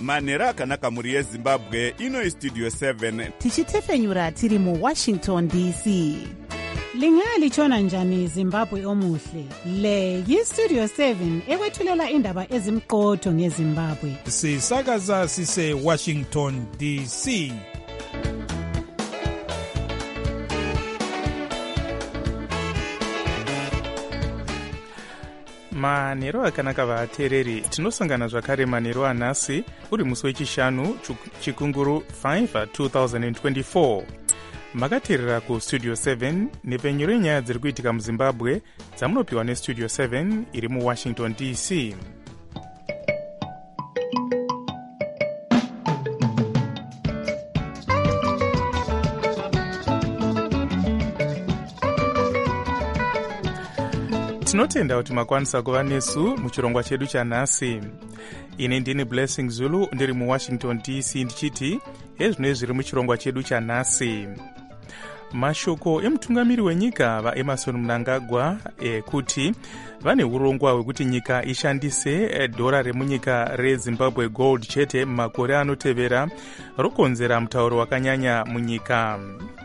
manhero akanaka mhuri yezimbabwe. Ino Studio 7 tichitefenyura tiri muWashington DC. Lingalitshona njani Zimbabwe omuhle? Le yiStudio 7 ekwethulela indaba ezimqotho ngeZimbabwe. Sisakaza sise Washington DC. manhero akanaka vateereri, tinosangana zvakare manhero anhasi uri musi wechishanu chikunguru 5 2024. makateerera kustudio 7 nepfenyuro yenyaya dziri kuitika muzimbabwe dzamunopiwa nestudio 7 iri muwashington DC. tinotenda kuti makwanisa kuva nesu muchirongwa chedu chanhasi. Ine ndini Blessing Zulu ndiri muwashington DC ndichiti ezvino zviri muchirongwa chedu chanhasi. Mashoko emutungamiri wenyika vaEmerson Mnangagwa kuti vane urongwa hwekuti nyika ishandise dhora remunyika reZimbabwe gold chete mumakore anotevera rokonzera mutauro wakanyanya munyika.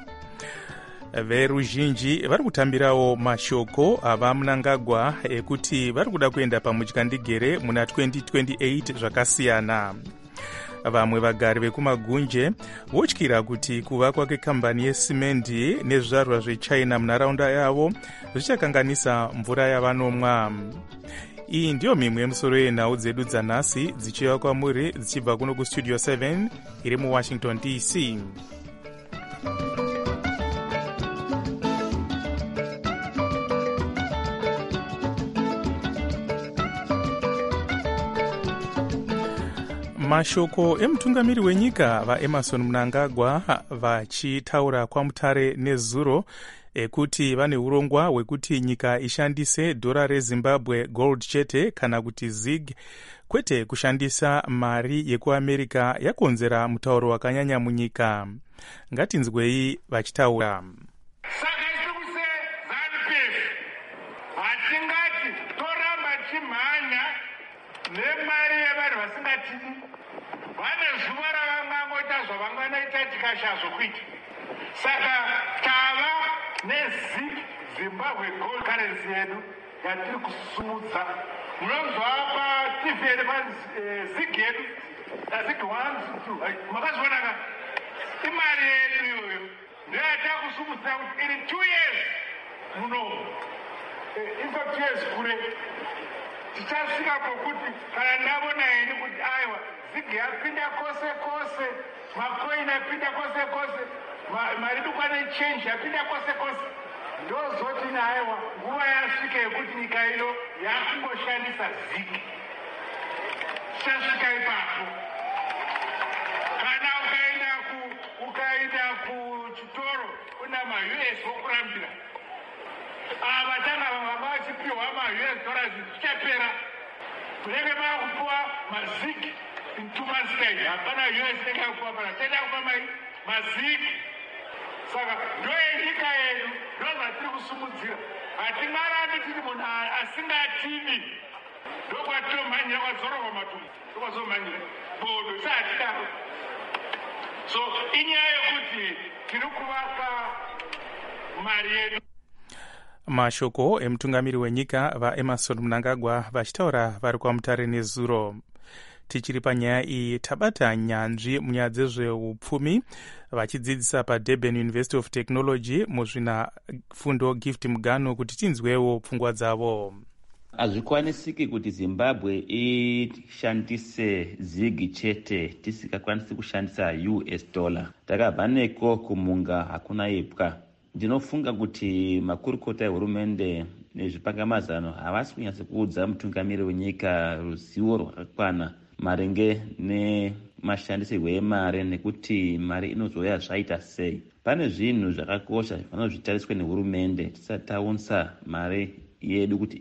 Veruzhinji vari kutambirawo mashoko ava Mnangagwa ekuti vari kuda kuenda pamutyandegere muna 2028 zvakasiyana. Vamwe vagari vekumagunje votyira kuti kuvakwa kwekambani yesimendi nezvizvarwa zvechina munharaunda yavo zvichakanganisa mvura yavanomwa. Iyi ndiyo mimwe yemusoro yenhau dzedu dzanhasi dzichiva kwamuri dzichibva kuno kustudio 7 iri muwashington DC. Mashoko emutungamiri wenyika vaEmerson Mnangagwa vachitaura kwamutare nezuro ekuti vane urongwa hwekuti nyika ishandise dhora reZimbabwe gold chete kana kuti ZiG kwete kushandisa mari yekuAmerica yakonzera mutauro wakanyanya munyika. Ngatinzwei vachitaura. Saka isikuse ZANU-PF hatingati toramba chimhanya nemari yevanhu vasingatidi. Vane zuva ravangangoita zvavanganoita tikashazvokuita. Saka tava neZiG Zimbabwe gold currency yedu yatiri kusumudza. Munonzwa paTV yedu ZiG yedu ZiG 1 2 makazvionaka imari yedu iyoyo ndiyo yatiri kusumudza kuti iri 2 years munomu infa 2 years kure tichasvika pokuti kana ndavona heni kuti aiwa ZiG yapinda kose kose, makoini yapinda kose kose, mari dukwana change yapinda kose kose, ndozoti naiwa nguva yasvika yekuti nyika ino yakungoshandisa ZiG. Tichasvika ipapo. Kana ukaenda kuchitoro una ma-US vokurambira, ava tanga vanga vachipiwa ma-US dollars tichapera kunenge vakupiwa ma-ZiG in 2 months time. Hapana US nenge yakupiwa pana tenda kupa ma-ZiG. Saka ndo yenyika yedu ndo zvatiri kusumudzira. Hatingarambi tiri munhu asingatidi. Ndo kwatinomhanyira kwadzorova matumbu. Ndo kwazomhanyira bodo sahatidaro. So inyaya yokuti tiri kuvaka mari yedu. Mashoko emutungamiri wenyika vaEmerson Mnangagwa vachitaura vari kwamutare nezuro. Tichiri panyaya iyi tabata nyanzvi munyaya dzezveupfumi vachidzidzisa paDurban University of Technology muzvinafundo Gift Mugano kuti tinzwewo pfungwa dzavo. Hazvikwanisiki kuti Zimbabwe ishandise ZiG chete tisingakwanisi kushandisa US dollar. Takabva neko kumunga hakuna ipwa. Ndinofunga kuti makurukota ehurumende nezvipangamazano havasi kunyatsa kuudza mutungamiri wenyika ruzivo rwakakwana maringe nemashandisirwo emari nekuti mari inozouya zvaita sei. Pane zvinhu zvakakosha zvinozvitariswe nehurumende tisati taunza mari yedu kuti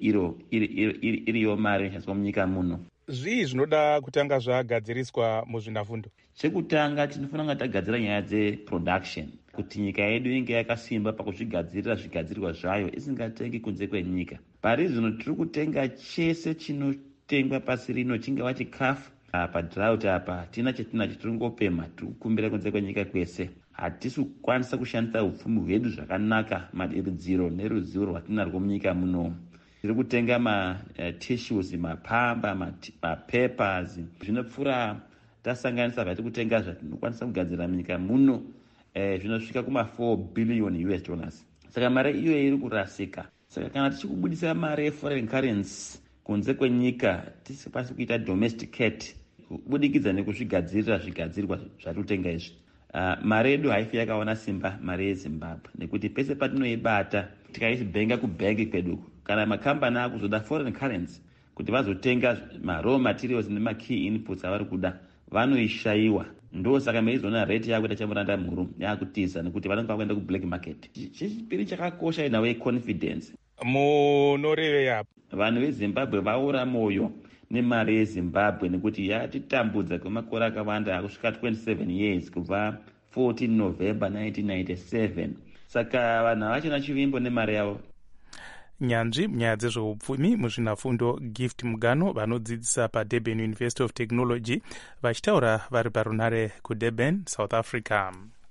iriyo mari inoshandiswa munyika muno. Zvii zvinoda kutanga zvagadziriswa muzvinafundo? Chekutanga tinofanira kunge tagadzira nyaya dzeproduction, kuti nyika yedu inge yakasimba pakuzvigadzirira zvigadzirwa zvayo isingatengi kunze kwenyika. Pari zvino tiri kutenga chese chinotengwa pasi rino, chingava chikafu, padrought apa tina chetinacho tiringopema, tirikukumbira kunze kwenyika kwese. Hatisi kukwanisa kushandisa upfumi hwedu zvakanaka, madiridziro neruzivo rwatinarwo munyika muno. Tiri kutenga matissues, mapamba, mapapers, zvinopfuura tasanganisa zvatiri kutenga zvatinokwanisa kugadzira munyika muno zvinosvika kuma$4 billion. Saka mari iyo iri kurasika. Saka kana tichikubudisa mari yeforeign currency kunze kwenyika tisikwanisi kuita domesticate kubudikidza nekuzvigadzirira zvigadzirwa zvatinotenga izvi, mari yedu haifi yakaona simba mari yeZimbabwe, nekuti pese patinoibata tikaisibhenga kubhengi kwedu, kana makambani akuzoda foreign currency kuti vazotenga raw materials nemakey inputs avari kuda vanoishayiwa. Ndo saka meizoona rate yako tachamuranda mhuru yakutiza nekuti vanenge vakuenda kublack market. Chechipiri chakakosha inawe confidence. Munoreve yapo vanhu veZimbabwe vaora moyo nemari yeZimbabwe nekuti yatitambudza kwemakore akawanda akusvika 27 years kubva 14 November 1997. Saka vanhu havachina chivimbo nemari yavo. Nyanzvi munyaya dzezveupfumi muzvinafundo Gift Mugano vanodzidzisa paDurban University of Technology vachitaura vari parunare kuDurban, South Africa.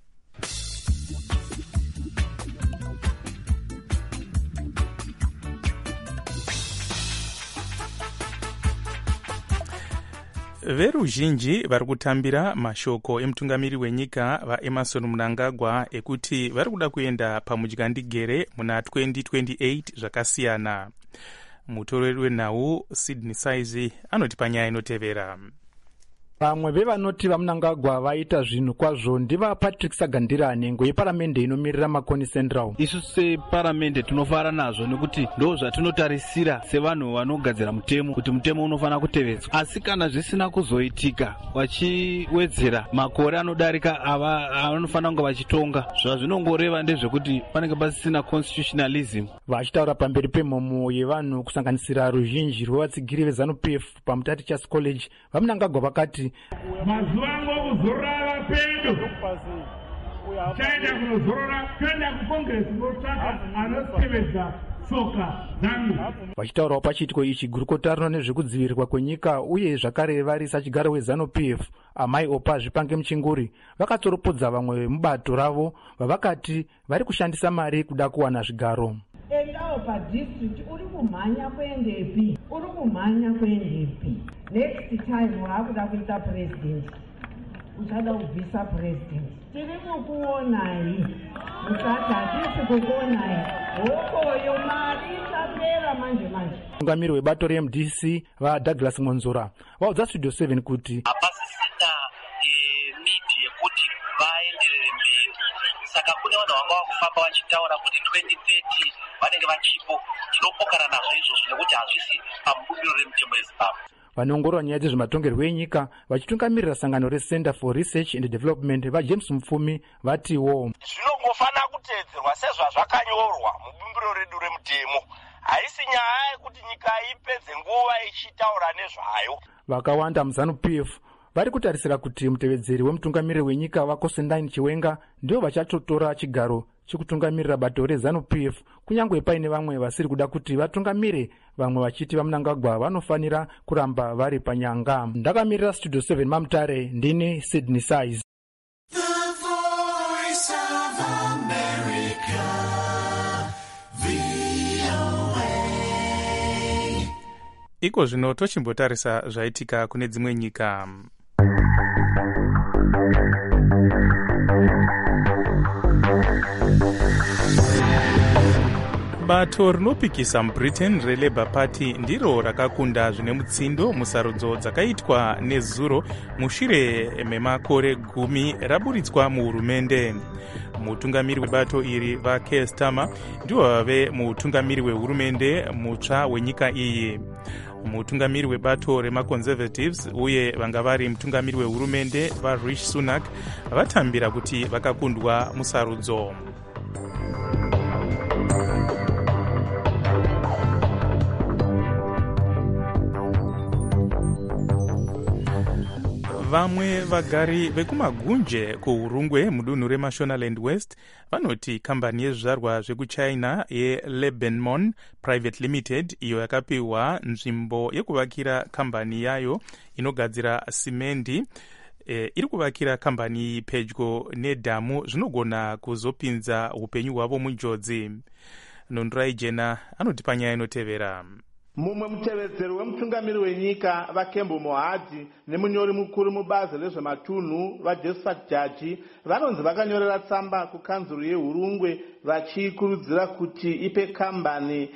Veruzhinji vari kutambira mashoko emutungamiri wenyika vaEmmerson Mnangagwa ekuti vari kuda kuenda pamudyandigere muna 2028 zvakasiyana. Mutoreri wenhau Sydney Size anoti panyaya inotevera. Vamwe vevanoti vaMnangagwa vaita zvinhu kwazvo ndiva Patrick Sagandira, nhengo yeparamende inomirira Makoni Central. Isu separamende tinofara nazvo nekuti ndo zvatinotarisira sevanhu vanogadzira mutemo kuti mutemo unofana kutevedzwa. Asi kana zvisina kuzoitika vachiwedzera makore anodarika anofana kunge vachitonga, zvazvinongoreva ndezvekuti panenge pasisina constitutionalism. Vachitaura pamberi pemhomo yevanhu kusanganisira ruzhinji rwevatsigiri veZANU-PF paMutatichas College, vaMnangagwa vakati mazuva ngokuzorora pedo chaenda kunozorora toenda kukongresi kotsvaka anotevedza tsoka dzangu. Vachitaurawo pachiitiko ichi, gurukota nezvekudzivirirwa kwenyika uye zvakare vari sachigaro weZANU-PF Amai Opa Zvipange Muchinguri vakatoropodza vamwe vemubato ravo vavakati vari kushandisa mari kuda kuwana zvigaro. Endawo padistrict uri kumhanya kuendepi, uri kumhanya kuendepi. Next time waakuda kuita president, uchada kubvisa president. Tiri kukuonai, musati hatisi kukuonai. Hokoyo mari isapera manje. Mutungamiri webato reMDC vaDouglas Monzora vaudza Studio 7 kuti hapasisina need yekuti vaenderere mberi. Saka kune vanhu vanga vakufamba vachitaura kuti 2030 vanenge vachipo. Tinopokana nazvo izvozvo nekuti hazvisi pamubumbiro remutemo yeZimbabwe. Vanoongorora nyaya dzezvematongerwo enyika vachitungamirira sangano reCenter for Research and Development vaJames Mupfumi vatiwo zvinongofana kutedzerwa sezvazvakanyorwa mubumbiro redu remutemo. Haisi nyaya yekuti nyika ipedze nguva ichitaura nezvayo. Vakawanda muZANU-PF vari kutarisira kuti mutevedzeri wemutungamiriri wenyika vaKosendine Chiwenga ndivo vachatotora chigaro chekutungamirira bato reZANU-PF, kunyange paine vamwe vasiri kuda kuti vatungamire, vamwe vachiti vaMnangagwa vanofanira kuramba vari panyanga. Ndakamirira Studio 7 maMutare, ndini Sydney Size. Iko zvino tochimbotarisa zvaitika kune dzimwe nyika. Bato rinopikisa muBritain reLabour Party ndiro rakakunda zvine mutsindo musarudzo dzakaitwa nezuro mushure memakore 10 raburitswa muhurumende. Mutungamiri webato iri vaKeir Starmer ndivo vave mutungamiri wehurumende mutsva wenyika iyi. Mutungamiri webato remaConservatives uye vanga vari mutungamiri wehurumende vaRishi Sunak vatambira kuti vakakundwa musarudzo. vamwe vagari vekumagunje kuurungwe mudunhu remashonaland west vanoti kambani yezvizvarwa zvekuchina yeLebanon Private Limited iyo yakapiwa nzvimbo yekuvakira kambani yayo inogadzira simendi iri kuvakira kambani pedyo nedhamu zvinogona kuzopinza upenyu hwavo munjodzi. Nondirai Jena anoti panyaya inotevera. Mumwe mutevedzeri wemutungamiri wenyika vaKembo Mohadi nemunyori mukuru mubazi rezvematunhu vaJosephat Jaji vanonzi vakanyorera tsamba kukanzuru yeHurungwe vachikurudzira kuti ipe kambani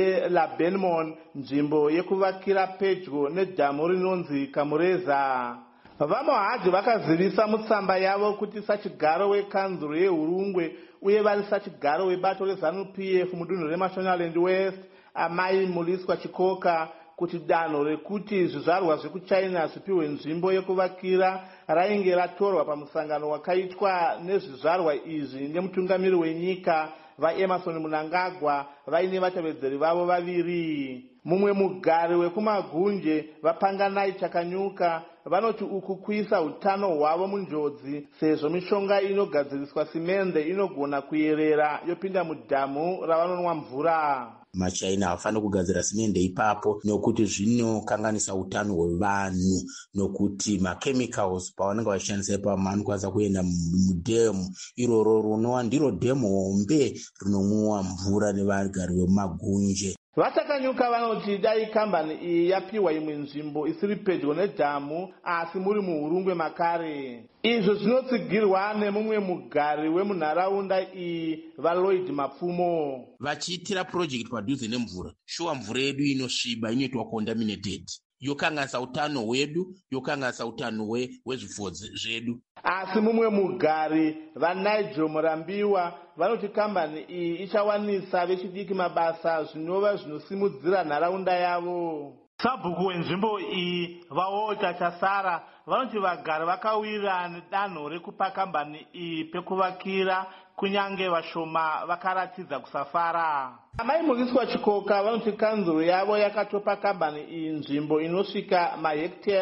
yeLebanon nzvimbo yekuvakira pedyo nedhamu rinonzi Kamureza. VaMohadi vakazivisa mutsamba yavo kuti sachigaro wekanzuru yeHurungwe uye vari sachigaro webato reZANU-PF mudunhu reMashonaland West Amai Muliswa Chikoka kuti danho rekuti zvizvarwa zvekuchina zvipiwe nzvimbo yekuvakira rainge ratorwa pamusangano wakaitwa nezvizvarwa izvi nemutungamiri wenyika vaEmerson Mnangagwa vaine vatevedzeri vavo vaviri. Mumwe mugari wekumagunje vaPanganai Chakanyuka vanoti uku kuisa utano hwavo munjodzi sezvo mishonga inogadziriswa simende inogona kuyerera yopinda mudhamu ravanonwa mvura. Machina havafanira kugadzira simende ipapo nokuti zvinokanganisa utano hwevanhu nokuti machemicals pavanenge vachishandisa ipapo anokwanisa kuenda mudhemu iroro rinova ndiro dhemu hombe rinomwiwa mvura nevagari vemumagunje. VaChakanyuka vanoti dai kambani iyi yapiwa imwe nzvimbo isiri pedyo nedhamu asi muri muHurungwe makare. Izvo zvinotsigirwa nemumwe mugari wemunharaunda iyi vaLloyd Mapfumo. Vachiitira project padhuze nemvura, shuwa mvura yedu inosviba inoitwa contaminated. Yokanganisa utano hwedu, yokanganisa utano hwezvipfuwo zvedu. Asi mumwe mugari vaNigel Murambiwa vanoti kambani iyi ichawanisa vechidiki mabasa zvinova zvinosimudzira nharaunda yavo. Sabhuku wenzvimbo iyi vaWalter Chasara vanoti vagari vakawira nedanho rekupa kambani iyi pekuvakira kunyange vashoma vakaratidza kusafara. Amai Muliswa Chikoka vanoti kanzuro yavo yakatopa kambani iyi nzvimbo inosvika mahekitari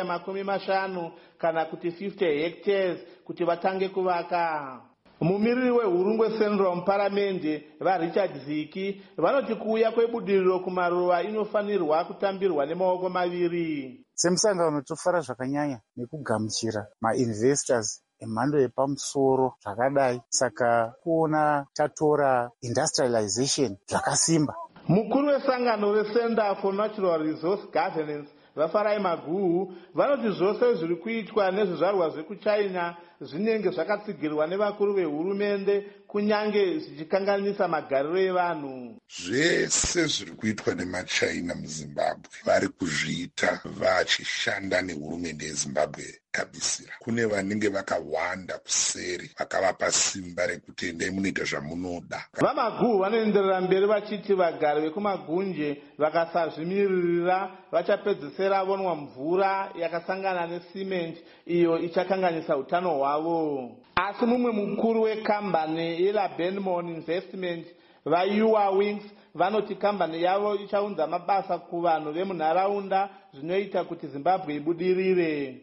50 kana kuti 50 hectares kuti vatange kuvaka. Mumiriri weHurungwe Central muparamende vaRichard Ziki vanoti kuuya kwebudiriro kumaruva inofanirwa kutambirwa nemaoko maviri. Semusangano tofara zvakanyanya nekugamuchira mainvestors emhando yepamusoro zvakadai, saka kuona tatora industrialization zvakasimba. Mukuru wesangano reCenter for Natural Resource Governance vaFarai Maguhu vanoti zvose zviri kuitwa nezvizvarwa zvekuchina zvinenge zvakatsigirwa nevakuru vehurumende kunyange zvichikanganisa magariro evanhu. Zvese zviri kuitwa nemachina muZimbabwe vari kuzviita vachishanda nehurumende yeZimbabwe kabisira. Kune vanenge vakawanda kuseri vakavapa simba rekuti endai munoita zvamunoda. VaMaguhu vanoenderera mberi vachiti vagari vekumagunje vakasazvimiririra vachapedzisira vonwa mvura yakasangana nesimenti iyo ichakanganisa utano hwavo. Asi mumwe mukuru wekambani yeLebanon Investment vaYua Wings vanoti kambani yavo ichaunza mabasa kuvanhu vemunharaunda zvinoita kuti Zimbabwe ibudirire.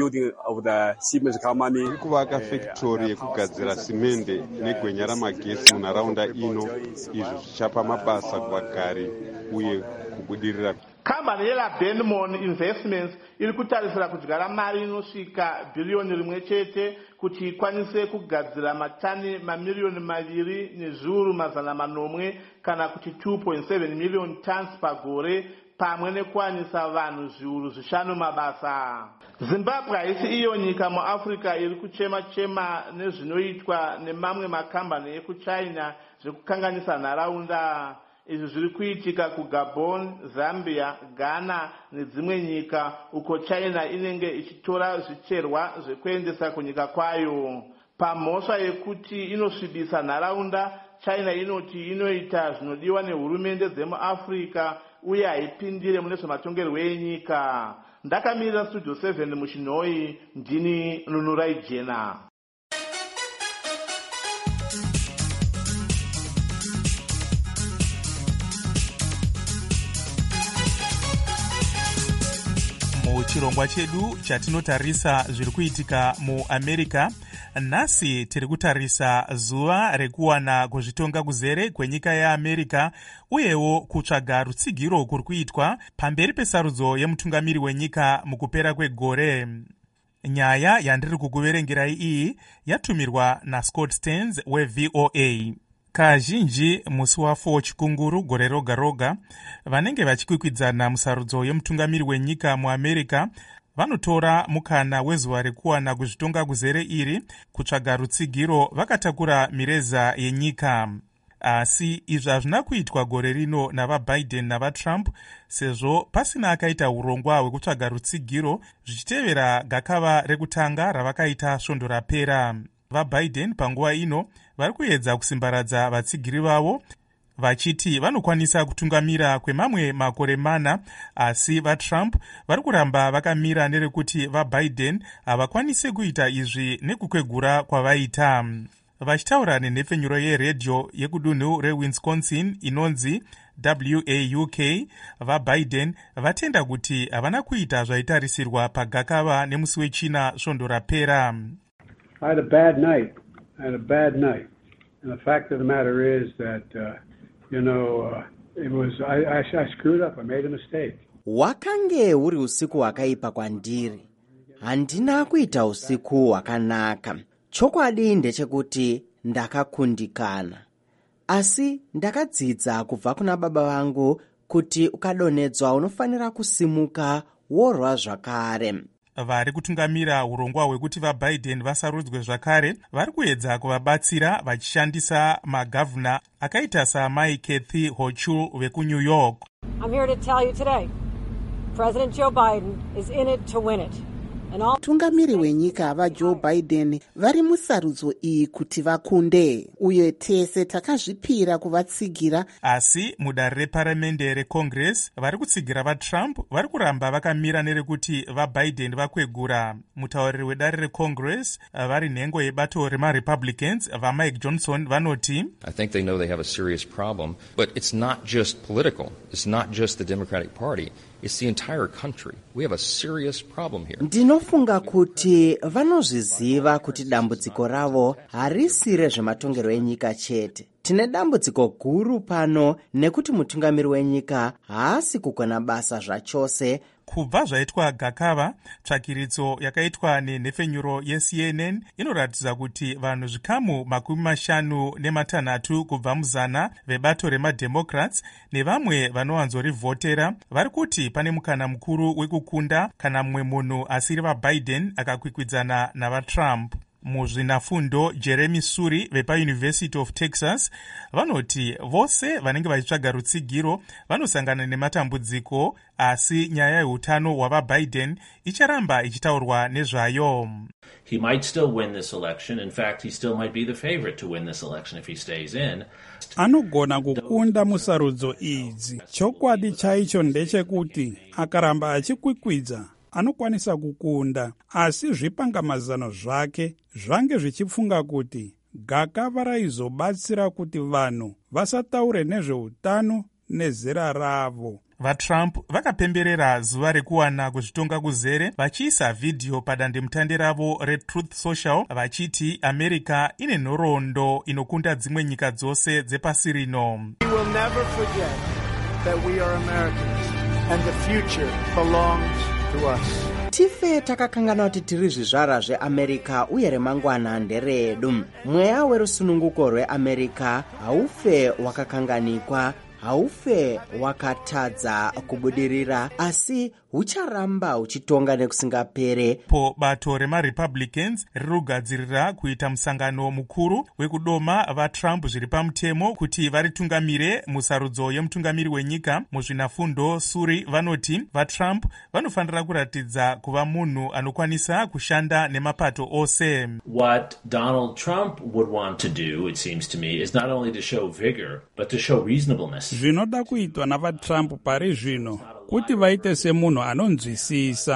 Iri kuvaka fektori yekugadzira simende negwenya ramagesi munharaunda ino, izvo zvichapa mabasa kuvagari uye kubudirira. Kambani yeLebanon Investments iri kutarisira kudyara mari inosvika bhiriyoni 1 kuti ikwanise kugadzira matani mamiliyoni 2,400 kana kuti 2.7 million tons pagore pamwe nekuwanisa vanhu zviuru 5 mabasa. Zimbabwe haisi iyo nyika muAfrica iri kuchema nezvinoitwa nemamwe makambani ekuchina zvekukanganisa nharaunda. Izvi zviri kuitika kuGabon, Zambia, Ghana nedzimwe nyika uko China inenge ichitora zvicherwa zvekuendesa kunyika kwayo. Pamhosva yekuti inosvibisa nharaunda, China inoti inoita zvinodiwa nehurumende dzemuAfrica uye haipindire mune zvematongerwo enyika. Ndakamirira Studio 7 muChinhoi, ndini Nunurai Jena. chirongwa chedu chatinotarisa zviri kuitika muamerica. Nhasi tiri kutarisa zuva rekuwana kuzvitonga kuzere kwenyika yeamerica, uyewo kutsvaga rutsigiro kuri kuitwa pamberi pesarudzo yemutungamiri wenyika mukupera kwegore. Nyaya yandiri kukuverengerai iyi yatumirwa naScott Stearns weVOA. Kazhinji musi wa4 chikunguru gore roga roga, vanenge vachikwikwidzana musarudzo yemutungamiri wenyika muamerica vanotora mukana wezuva rekuwana kuzvitonga kuzere iri kutsvaga rutsigiro vakatakura mireza yenyika. Asi izvi hazvina kuitwa gore rino navaBiden navaTrump, sezvo pasina akaita urongwa hwekutsvaga rutsigiro zvichitevera gakava rekutanga ravakaita svondo rapera. VaBiden panguva ino vari kuedza kusimbaradza vatsigiri vavo vachiti vanokwanisa kutungamira kwemamwe makore mana, asi vaTrump vari kuramba vakamira nerekuti vaBiden havakwanisi kuita izvi nekukwegura kwavaita. Vachitaura nenhepfenyuro yeredhiyo yekudunhu reWisconsin inonzi WAUK, vaBiden vatenda kuti havana kuita zvaitarisirwa pagakava nemusi wechina svondo rapera. I had a bad night. And the fact of the matter is that, I screwed up. I made a mistake. Wakange uri usiku wakaipa kwandiri. Handina kuita usiku wakanaka. Chokwadi ndechekuti ndakakundikana. Asi ndakadzidza kubva kuna baba vangu kuti ukadonhedzwa unofanira kusimuka worwa zvakare. Vari kutungamira urongwa hwekuti vaBiden vasarudzwe zvakare vari kuedza kuvabatsira vachishandisa magavhuna akaita saMai Kathy Hochul vekuNew York. I'm here to tell you today, President Joe Biden is in it to win it. Mutungamiri wenyika vaJoe Biden vari musarudzo iyi kuti vakunde, uye tese takazvipira kuvatsigira. Asi mudare reparamende reCongress vari kutsigira vaTrump vari kuramba vakamira nerekuti vaBiden vakwegura. Mutauriri wedare reCongress vari nhengo yebato remaRepublicans vaMike Johnson vanoti, I think they know they have a serious problem, but it's not just political. It's not just the Democratic Party. It's the entire country. We have a serious problem here. Ndinofunga kuti vanozviziva kuti dambudziko ravo harisi rezvematongero enyika chete. Tine dambudziko guru pano nekuti mutungamiri wenyika haasi kugona basa zvachose. Kubva zvaitwa gakava, tsvakiritso yakaitwa nenhepfenyuro yeCNN inoratidza kuti vanhu zvikamu 56 kubva muzana vebato remademocrats nevamwe vanowanzorivhotera vari kuti pane mukana mukuru wekukunda kana mumwe munhu asiri vaBiden akakwikwidzana navaTrump. Muzvinafundo Jeremy Suri vepaUniversity of Texas vanoti vose vanenge vachitsvaga rutsigiro vanosangana nematambudziko, asi nyaya yeutano hwavaBiden icharamba ichitaurwa nezvayo. He might still win this election. In fact, he still might be the favorite to win this election if he stays in. Anogona kukunda musarudzo idzi. Chokwadi chaicho ndechekuti akaramba achikwikwidza anokwanisa kukunda, asi zvipangamazano zvake zvange zvichifunga kuti gakava raizobatsira kuti vanhu vasataure nezveutano nezera ravo. VaTrump vakapemberera zuva rekuwana kuzvitonga kuzere vachiisa vhidhiyo padandemutande ravo reTruth Social vachiti America ine nhoroondo inokunda dzimwe nyika dzose dzepasi rino. We will never forget that we are Americans and the future belongs to us. Tife takakangana kuti tiri zvizvara zveAmerica uye remangwana nderedu. Mweya werusununguko rweAmerica haufe wakakanganikwa, haufe wakatadza kubudirira, asi hucharamba huchitonga nekusingapere. Po bato remaRepublicans riri kugadzirira kuita musangano mukuru wekudoma vaTrump zviri pamutemo kuti varitungamire musarudzo yemutungamiri wenyika. Muzvinafundo Suri vanoti vaTrump vanofanira kuratidza kuva munhu anokwanisa kushanda nemapato ose. What Donald Trump would want to do, it seems to me, is not only to show vigor, but to show reasonableness. Zvinoda kuitwa navaTrump pari zvino kuti vaite semunhu anonzwisisa,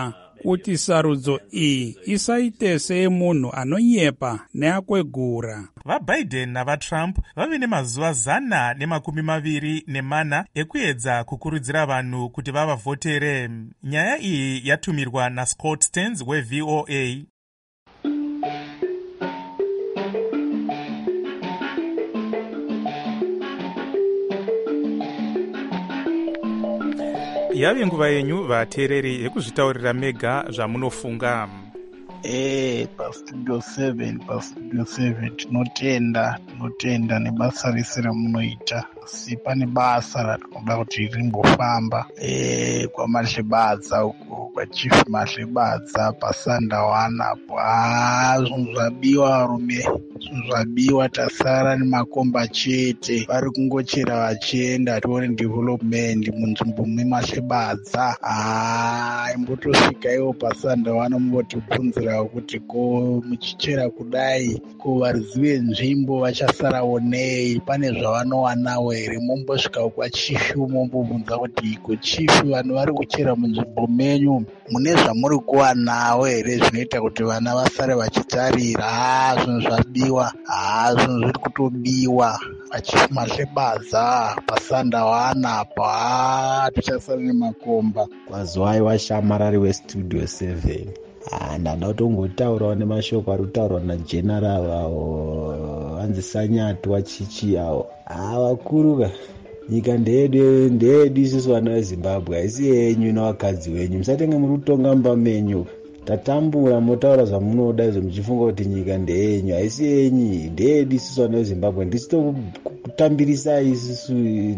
kuti sarudzo iyi isaite seyemunhu anonyepa neakwegura. VaBiden navaTrump vave nemazuva 124 ekuedza kukurudzira vanhu kuti vavavhotere. Nyaya iyi yatumirwa naScott Stearns weVOA. Yave nguva yenyu vateereri yekuzvitaurira mega zvamunofunga. Pastudio 7 tinotenda nebasa rese ramunoita. Si pane basa ratinoda kuti rimbofamba kwaMahlebadza uko kwaChief Mahlebadza paSandawana apo. Zvinhu zvabiwa varume, zvinhu zvabiwa, tasara nemakomba chete. Vari kungochera vachienda tione development munzvimbo meMahlebadza. Imbotosvika iwo paSandawana mumbotibvunzira kuti ko muchichera kudai ko varizive nzvimbo vachasarawo nei, pane zvavanowanawo here. Mumbosvika kwaChifu mumbobvunza kuti ko Chifu vanhu vari kuchera munzvimbo menyu mune zvamuri kuwanawo here zvinoita kuti vana vasare vachitarira. Zvinhu zvabiwa, zvinhu zviri kutobiwa paChief Mahlebadza paSandawana apa. Tichasara nemakomba. Kwazwai washamarari weStudio 7. Ndada kutongotaurawo nemashoko ari kutaurwa naGeneral avo vanzi Sanyatu wachichi avo. Vakuruka, nyika ndeyedu isusu vana veZimbabwe, haisi yenyu navakadzi venyu. Musatenge muri kutonga mba menyu. Tatambura motaura zvamunoda izvo muchifunga kuti nyika ndeyenyu, haisi yenyu, ndeyedu isusu vana veZimbabwe. Ndisitokutambirisai isusu.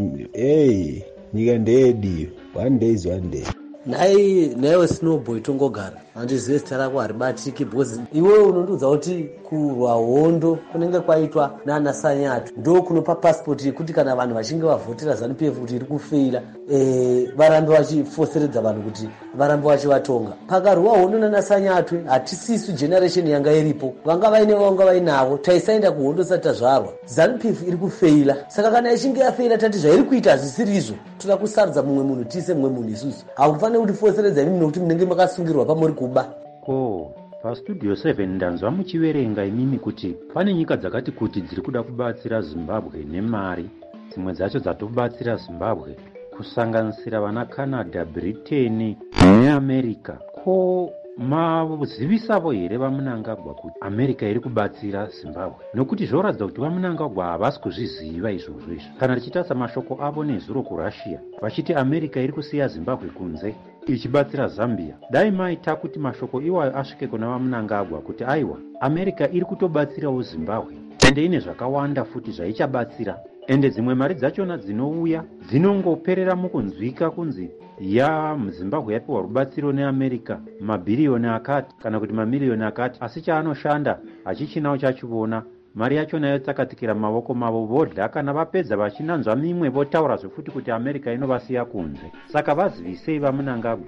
Nyika ndeyedu. One day is one day. Naiwe Snowboy tongogara handizive zita rako haribatiki because iwewe unondiudza kuti kurwa hondo kunenge kwaitwa nana Sanyatu ndo kunopa passport yekuti kana vanhu vachinge vavhotera ZANU-PF kuti iri kufeila varambe vachifoseredza vanhu kuti varambe vachivatonga. Pakarwa hondo nana Sanyatu hatisisu generation yanga iripo, vanga vaine vanga vainavo, taisaenda kuhondo sati tazvarwa. ZANU-PF iri kufeila, saka kana ichinge yafeila tati zvairi kuita hazvisiri izvo, toda kusarudza mumwe munhu tiise mumwe munhu isusu. Hakufaniri kuti foseredza imimi nokuti munenge makasungirwa pamuri kuba. PaStudio 7 ndanzwa muchiverenga imimi kuti pane nyika dzakati kuti dziri kuda kubatsira Zimbabwe nemari, dzimwe dzacho dzatobatsira Zimbabwe kusanganisira vana Canada, Britain neAmerica. Ko mazivisavo here vaMunangagwa kuti America iri kubatsira Zimbabwe? Nokuti zvoratidza kuti vaMunangagwa havasi kuzviziva izvozvo izvo. Kana tichitarisa mashoko avo nezuro kuRussia vachiti America iri kusiya Zimbabwe kunze ichibatsira Zambia, dai maita kuti mashoko iwayo asvike kuna vaMunangagwa kuti aiwa, America iri kutobatsirawo Zimbabwe ende ine zvakawanda futi zvaichabatsira, ende dzimwe mari dzachona dzinouya dzinongoperera mukunzwika kunzi muZimbabwe yapiwa rubatsiro neAmerica mabhiriyoni akati kana kuti mamiliyoni akati, asi chaanoshanda hachichinawo chachiona. Mari yachona yotsakatikira mavoko mavo, vodla kana vapedza vachinanzwa mimwe votaura zvofuti kuti America inovasiya kunze. Saka vazivisei vaMunangagwa.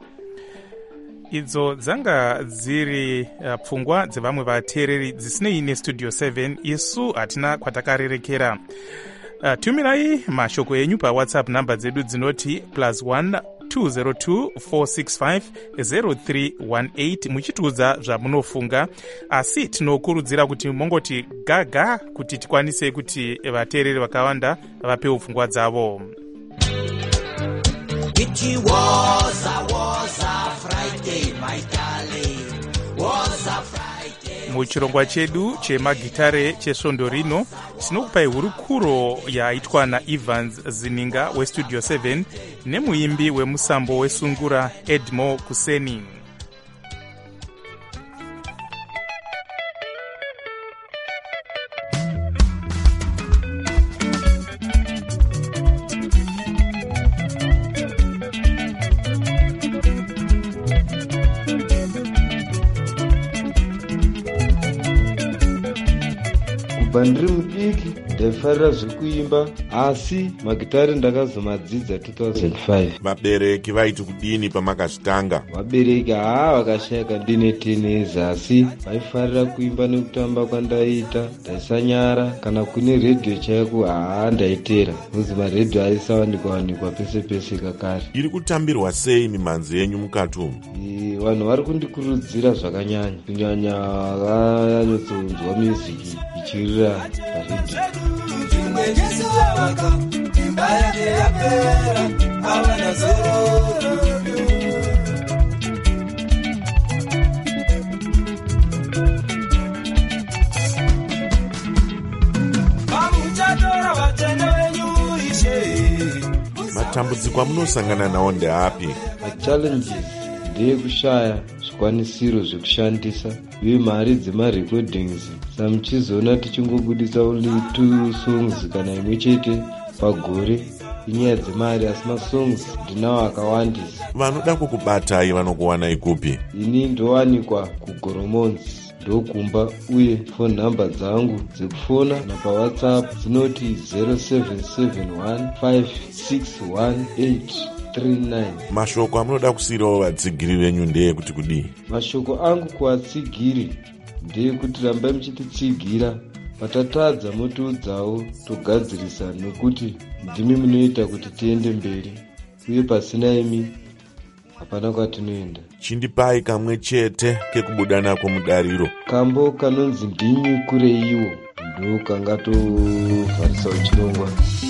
Idzo dzanga dziri pfungwa dzevamwe vateereri dzisinei neStudio 7. Isu hatina kwatakarerekera. Tumirai mashoko enyu paWhatsApp namba dzedu dzinoti +1 202 465 0318 muchitiudza zvamunofunga, asi tinokurudzira kuti mongoti gaga kuti tikwanise kuti vateereri vakawanda vapewo pfungwa dzavo. It was a Friday, my darling, was a Friday. Muchirongwa chedu chemagitare chesvondo rino tinokupai hurukuro yaitwa naEvans Zininga weStudio 7 nemuimbi wemusambo wesungura Edmo Kuseni. Bandri mudiki ndaifarira zvekuimba, asi magitari ndakazomadzidza 2005. vabereki vaiti kudini pamakazvitanga? vabereki vakashayika ndine 10 years, asi vaifarira kuimba nekutamba kwandaiita. ndaisanyara kana kune redhiyo chaiko ndaitera, nozi maredhiyo aisawanikwa pese pese kakare. iri kutambirwa sei mimhanzi yenyu mukati umu? vanhu vari kundikurudzira zvakanyanya, kunyanya vakanyatsounzwa muziki ichirira paredhiyo. matambudziko amunosangana nawo ndeapi? machallenges ndeyekushaya zvikwanisiro zvekushandisa uye mari dzemarecordings. samuchizoona tichingobudisa only 2 songs kana imwe chete pagore inyaya dzemari, asi masongs ndinawo akawandisa. vanoda kukubatai vanokuwanai kupi? ini ndowanikwa kugoromonzi ndokumba, uye phone number dzangu dzekufona napawhatsapp dzinoti 0771561839. mashoko amunoda kusiyirawo vatsigiri venyu ndeyekuti kudii? mashoko angu kuvatsigiri ndeyekuti rambai muchititsigira, patatadza motiudzawo togadzirisa, nokuti ndimi munoita kuti tiende mberi, uye pasina imi hapana kwatinoenda. chindipai kamwe chete kekubuda nako mudariro. kambo kanonzi ndinyukureiwo ndo kangatovharisa uchirongwa.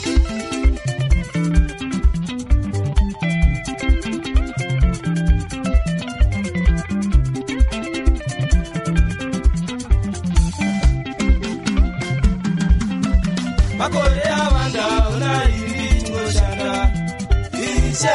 makore awanda unairi ngoshanda ishe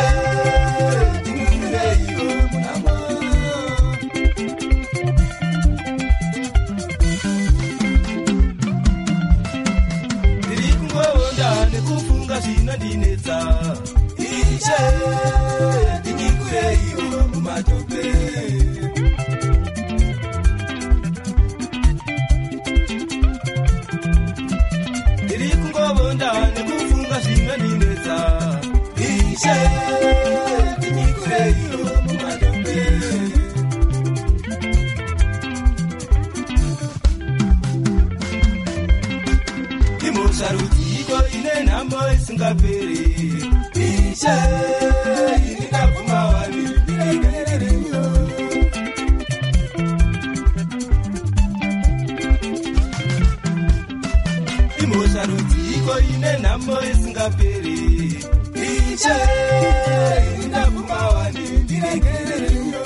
zvinondinetsa ishe ndinyikureiwo mumatope. ndiri kungovonda nekufunga zvinondinetsa ishe ndinyikureiwo mumatope. imosarudziko ine nhamo isingaperi ishe inikabvuma wani iregererero. imosarudziko ine nhamo isingaperi ishe inikabvuma wani iregererero.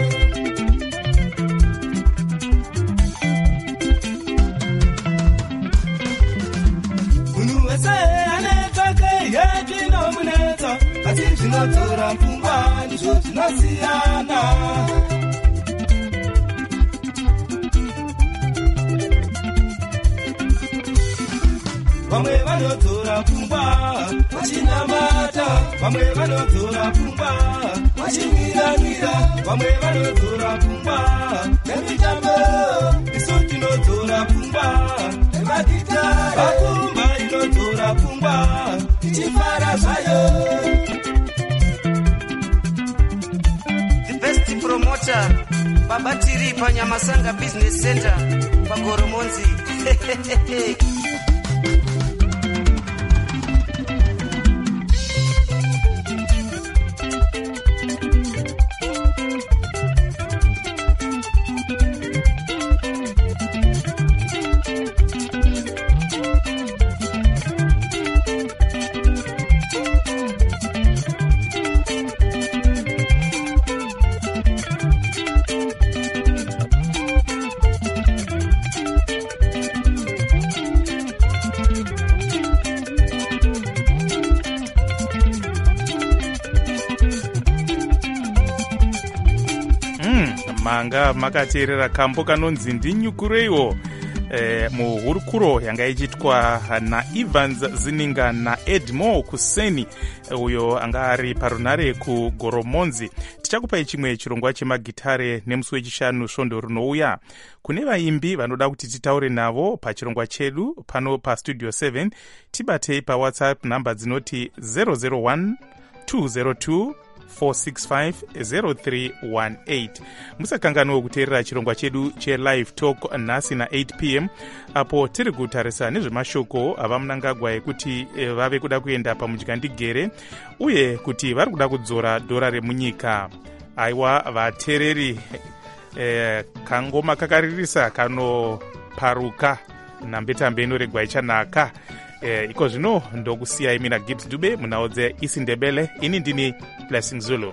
zvinomunetsa asi zvinodzora pfungwa ndizvo zvinosiyana. vamwe vanodzora pfungwa vachinamata, vamwe vanodzora pfungwa vachimwiranwira, vamwe vanodzora pfungwa nemitambo. isu tinodzora pfungwa nemagitara, vakumba inodzora pfungwa ichifara zvayo. The best promoter babatiri panyamasanga business center pagoromonzi. manga makateerera kambo kanonzi ndinyukureiwo muhurukuro yanga ichitwa naEvans Zininga naEdmo Kuseni, uyo anga ari parunare kugoromonzi. Tichakupai chimwe chirongwa chemagitare nemusi wechishanu svondo rinouya. Kune vaimbi vanoda kuti titaure navo pachirongwa chedu pano pastudio 7, tibatei pawhatsapp namba dzinoti 001 202 465-0318. Musakanganwe kuteerera chirongwa chedu chelive talk nhasi na8 pm apo tiri kutarisa nezvemashoko avamunangagwa ekuti vave kuda kuenda pamudyandegere uye kuti vari kuda kudzora dhora remunyika. Aiwa vateereri, kangoma kakaririsa kanoparuka nambetambe inoregwa ichanaka. Iko zvino ndokusiyai mina Gibbs Dube munhau dzeIsindebele. Ini ndini Blessing Zulu.